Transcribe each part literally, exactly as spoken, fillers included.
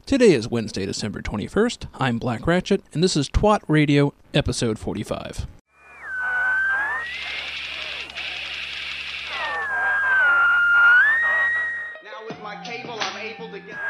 Today is Wednesday, December twenty-first. I'm Black Ratchet, and this is Twat Radio, episode forty-five. Now with my cable, I'm able to get...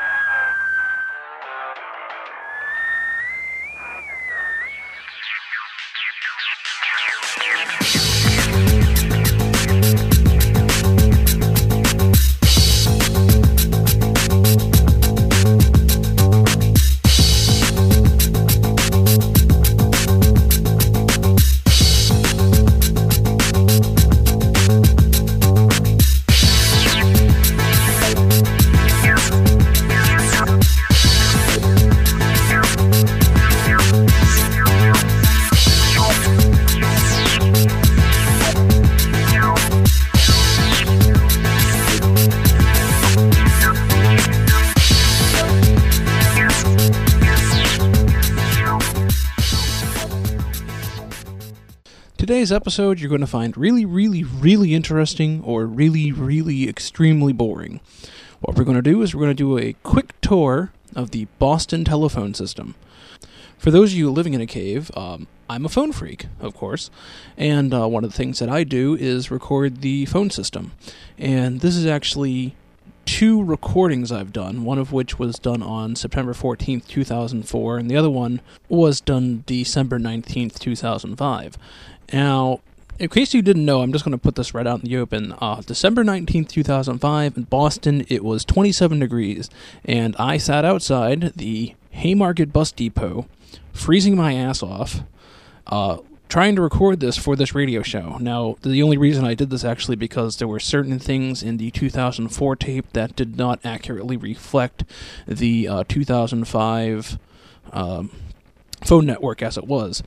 Today's episode you're going to find really, really, really interesting or really, really extremely boring. What we're going to do is we're going to do a quick tour of the Boston telephone system. For those of you living in a cave, um, I'm a phone freak, of course, and uh, one of the things that I do is record the phone system. And this is actually two recordings I've done, one of which was done on September fourteenth, two thousand four, and the other one was done December nineteenth, two thousand five. Now, in case you didn't know, I'm just going to put this right out in the open. Uh, December nineteenth, two thousand five, in Boston, it was twenty-seven degrees, and I sat outside the Haymarket Bus Depot, freezing my ass off, uh, trying to record this for this radio show. Now, the only reason I did this actually because there were certain things in the two thousand four tape that did not accurately reflect the uh, two thousand five um, phone network as it was.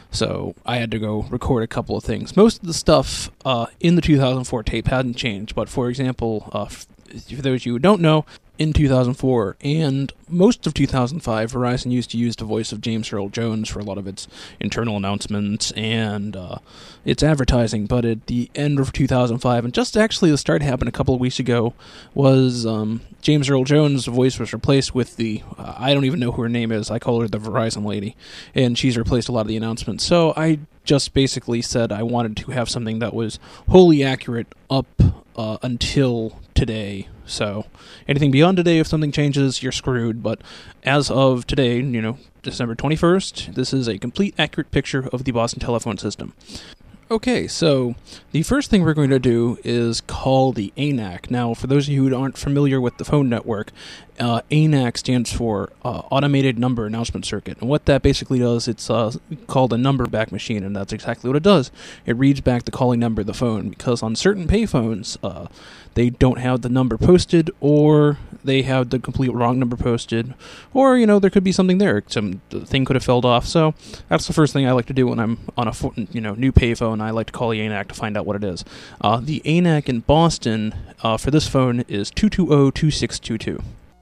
So I had to go record a couple of things. Most of the stuff uh, in the two thousand four tape hadn't changed, but for example, uh, f- for those of you who don't know, in two thousand four and most of two thousand five, Verizon used to use the voice of James Earl Jones for a lot of its internal announcements and uh, its advertising. But at the end of two thousand five, and just actually the start happened a couple of weeks ago, was um, James Earl Jones' voice was replaced with the, uh, I don't even know who her name is, I call her the Verizon lady, and she's replaced a lot of the announcements. So I just basically said I wanted to have something that was wholly accurate up uh, until today. So anything beyond today, if something changes, you're screwed. But as of today, you know, December twenty-first, this is a complete accurate picture of the Boston telephone system. Okay, so the first thing we're going to do is call the A N A C. Now, for those of you who aren't familiar with the phone network, uh, A N A C stands for uh, Automated Number Announcement Circuit. And what that basically does, it's uh, called a number back machine, and that's exactly what it does. It reads back the calling number of the phone, because on certain payphones, uh, they don't have the number posted, or they have the complete wrong number posted, or, you know, there could be something there. Some the thing could have fell off. So that's the first thing I like to do when I'm on a you know new payphone. I like to call the A N A C to find out what it is. Uh, the A N A C in Boston uh, for this phone is two two zero, two six two two.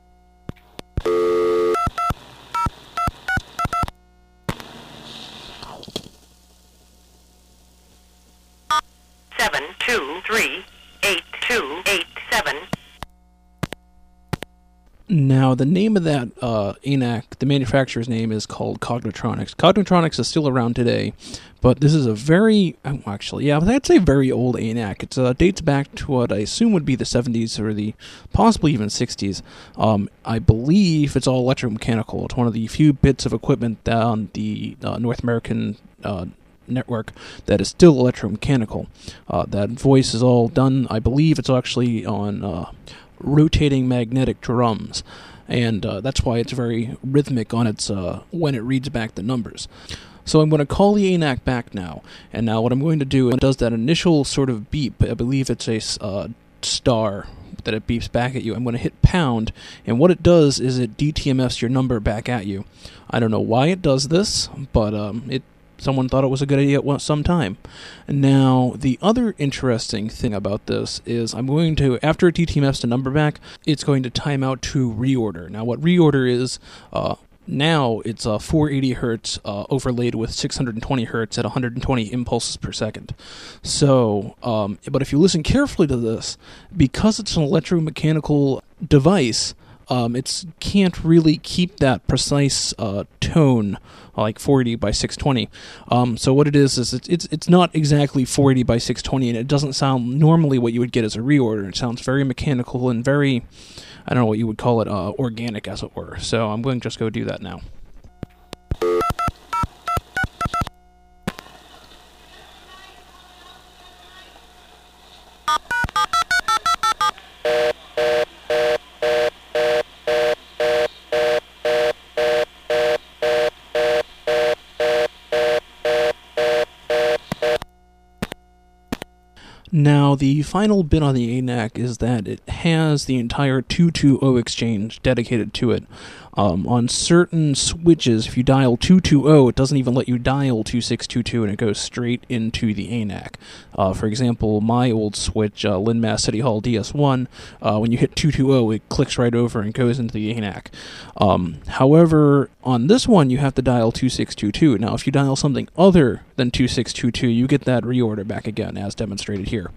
Seven two three eight two eight seven. Now, the name of that uh, A N A C, the manufacturer's name is called Cognitronics. Cognitronics is still around today, but this is a very, oh, actually, yeah, I'd say very old A N A C. It uh, dates back to what I assume would be the seventies or the possibly even sixties. Um, I believe it's all electromechanical. It's one of the few bits of equipment on the uh, North American uh, network that is still electromechanical. Uh, that voice is all done, I believe it's actually on Uh, rotating magnetic drums, and uh, that's why it's very rhythmic on its uh, when it reads back the numbers. So I'm going to call the A N A C back now, and now what I'm going to do, it does that initial sort of beep. I believe it's a uh, star that it beeps back at you. I'm going to hit pound, and what it does is it D T M Fs your number back at you. I don't know why it does this, but um, it someone thought it was a good idea at some time. Now, the other interesting thing about this is I'm going to, after it D T M Fs the number back, it's going to time out to reorder. Now, what reorder is, uh, now it's uh, four hundred eighty hertz uh, overlaid with six hundred twenty hertz at one hundred twenty impulses per second. So, um, but if you listen carefully to this, because it's an electromechanical device, um, it's can't really keep that precise uh, tone like four eighty by six twenty. Um, so what it is is it's, it's it's not exactly four eighty by six twenty, and it doesn't sound normally what you would get as a reorder. It sounds very mechanical and very, I don't know what you would call it, uh, organic, as it were. So I'm going to just go do that now. Now, the final bit on the A N A C is that it has the entire two two zero exchange dedicated to it. Um, on certain switches, if you dial two two zero, it doesn't even let you dial two six two two, and it goes straight into the A N A C. Uh, for example, my old switch, uh, Linn-Mass City Hall D S one, uh, when you hit two two zero, it clicks right over and goes into the A N A C. Um, however, on this one, you have to dial two six two two. Now, if you dial something other than two six two two, you get that reorder back again, as demonstrated here.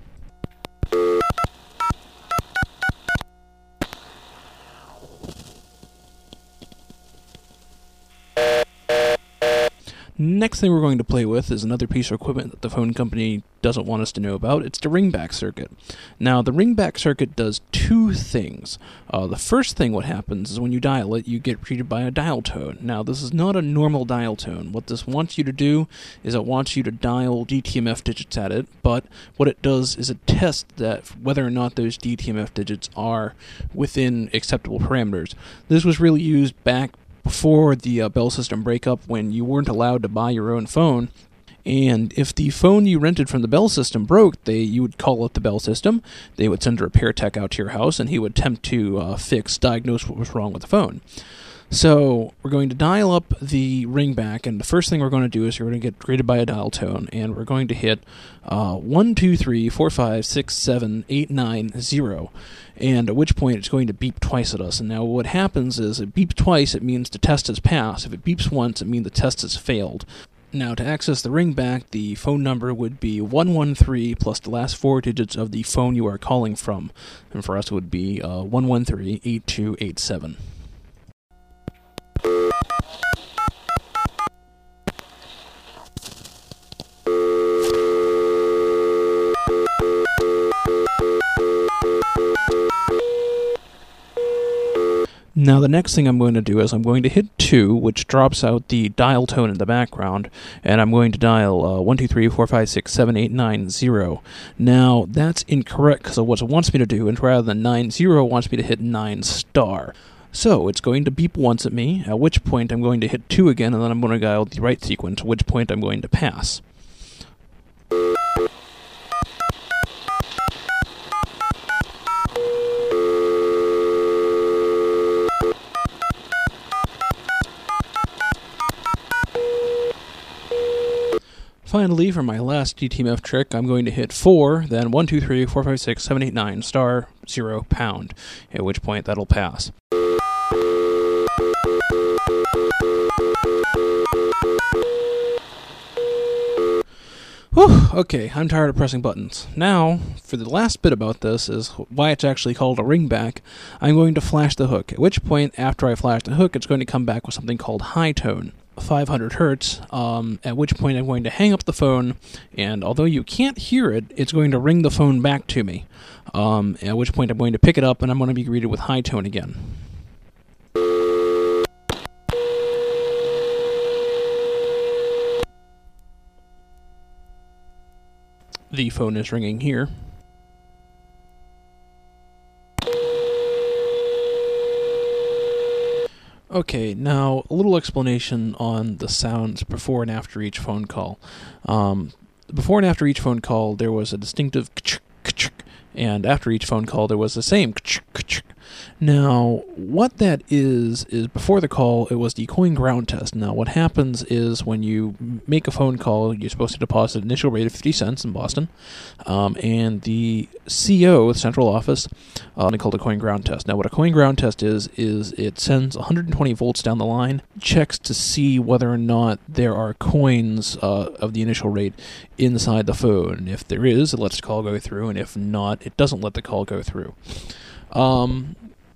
Next thing we're going to play with is another piece of equipment that the phone company doesn't want us to know about. It's the ringback circuit. Now, the ringback circuit does two things. Uh, the first thing what happens is when you dial it, you get greeted by a dial tone. Now, this is not a normal dial tone. What this wants you to do is it wants you to dial D T M F digits at it, but what it does is it tests that whether or not those D T M F digits are within acceptable parameters. This was really used back before the uh, Bell System breakup, when you weren't allowed to buy your own phone. And if the phone you rented from the Bell System broke, they you would call up the Bell System, they would send a repair tech out to your house, and he would attempt to uh, fix, diagnose what was wrong with the phone. So we're going to dial up the ringback, and the first thing we're going to do is we're going to get greeted by a dial tone, and we're going to hit uh, one two three four five six seven eight nine zero, and at which point it's going to beep twice at us. And now what happens is it beeps twice, it means the test has passed. If it beeps once, it means the test has failed. Now, to access the ringback, the phone number would be one one three plus the last four digits of the phone you are calling from, and for us it would be uh, one one three eight two eight seven. Now, the next thing I'm going to do is I'm going to hit two, which drops out the dial tone in the background, and I'm going to dial uh, one two three four five six seven eight nine zero. Now, that's incorrect because of what it wants me to do, and rather than nine zero, it wants me to hit nine star. So, it's going to beep once at me, at which point I'm going to hit two again, and then I'm going to dial the right sequence, at which point I'm going to pass. Finally, for my last D T M F trick, I'm going to hit four, then one two three four five six seven eight nine star zero pound, at which point that'll pass. Whew, okay, I'm tired of pressing buttons. Now, for the last bit about this is why it's actually called a ringback. I'm going to flash the hook, at which point, after I flash the hook, it's going to come back with something called high tone. five hundred hertz, um, at which point I'm going to hang up the phone, and although you can't hear it, it's going to ring the phone back to me, um, at which point I'm going to pick it up and I'm going to be greeted with high tone again. The phone is ringing here. Okay, now a little explanation on the sounds before and after each phone call. Um, before and after each phone call, there was a distinctive k-ch, k-ch, and after each phone call, there was the same k-ch, k-ch. Now, what that is, is before the call, it was the coin ground test. Now, what happens is when you make a phone call, you're supposed to deposit an initial rate of fifty cents in Boston, um, and the C O, the central office, uh, they call it a coin ground test. Now, what a coin ground test is, is it sends one hundred twenty volts down the line, checks to see whether or not there are coins uh, of the initial rate inside the phone. If there is, it lets the call go through, and if not, it doesn't let the call go through. Um...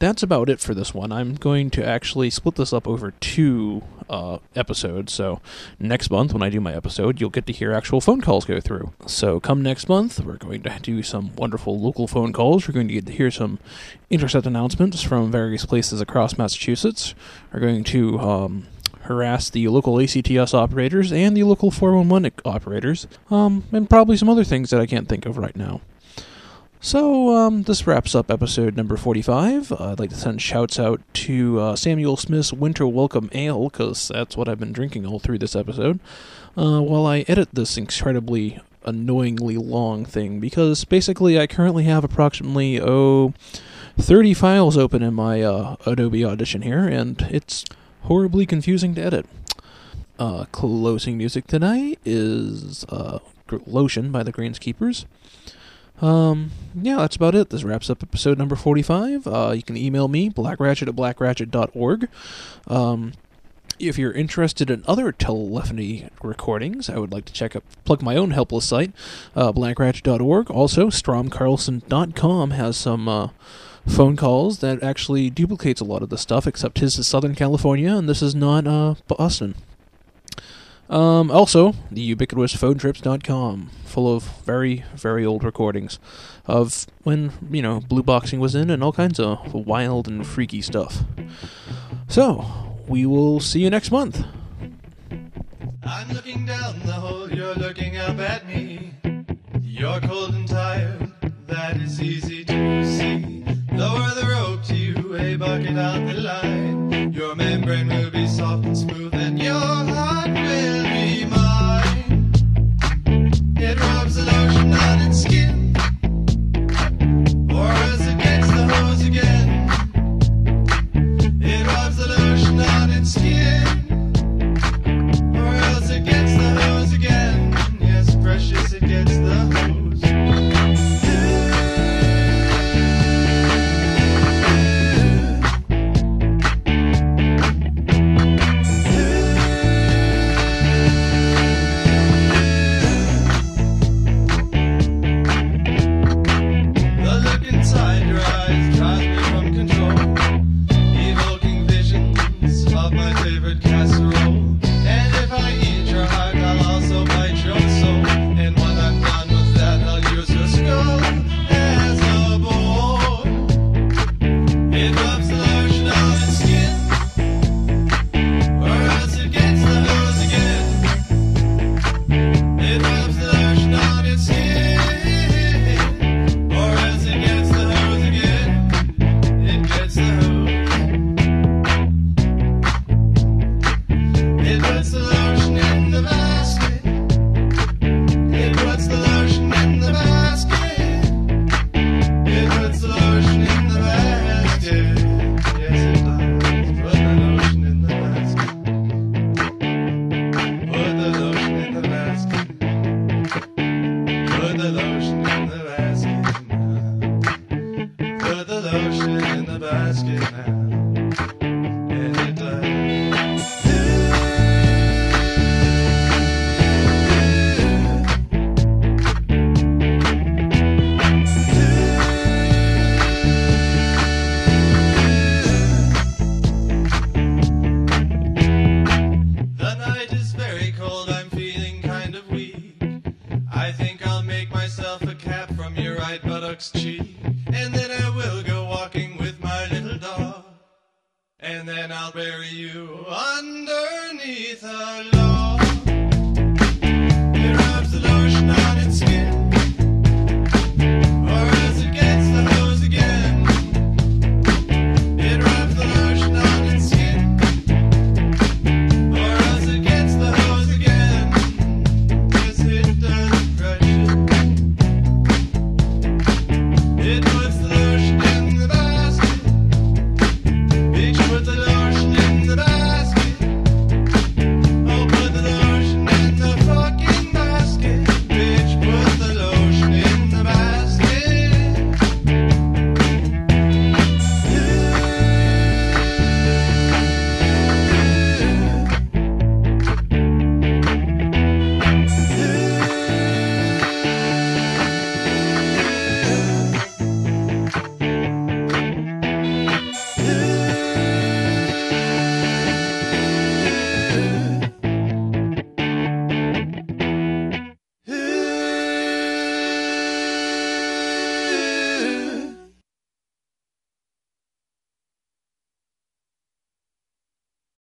that's about it for this one. I'm going to actually split this up over two uh, episodes. So next month, when I do my episode, you'll get to hear actual phone calls go through. So come next month, we're going to do some wonderful local phone calls. We're going to get to hear some Intercept announcements from various places across Massachusetts. We're going to um, harass the local A C T S operators and the local four one one operators, um, and probably some other things that I can't think of right now. So, um, this wraps up episode number forty-five. Uh, I'd like to send shouts out to uh, Samuel Smith's Winter Welcome Ale, because that's what I've been drinking all through this episode, uh, while I edit this incredibly annoyingly long thing, because basically I currently have approximately, oh, thirty files open in my uh, Adobe Audition here, and it's horribly confusing to edit. Uh, closing music tonight is uh, Lotion by the Greenskeepers. Um, yeah, that's about it. This wraps up episode number forty-five. Uh, you can email me, blackratchet at blackratchet dot org. Um, if you're interested in other telephony recordings, I would like to check up, plug my own helpless site, uh, blackratchet dot org. Also, strom carlson dot com has some, uh, phone calls that actually duplicates a lot of the stuff, except his is Southern California, and this is not, uh, Boston. Um, also, the ubiquitous phone trips dot com, full of very, very old recordings of when, you know, blue boxing was in and all kinds of wild and freaky stuff. So, we will see you next month. I'm looking down the hole, you're looking up at me. You're cold and tired, that is easy to see. Lower the rope to you, a bucket on the line. Your membrane will be soft and smooth and your heart will be mine. It rubs the lotion on its skin, or else it gets the hose again. It rubs the lotion on its skin, or else it gets the hose again. Yes, precious, it gets the hose. Cheek, and then I will go walking with my little dog, and then I'll bury you underneath a log.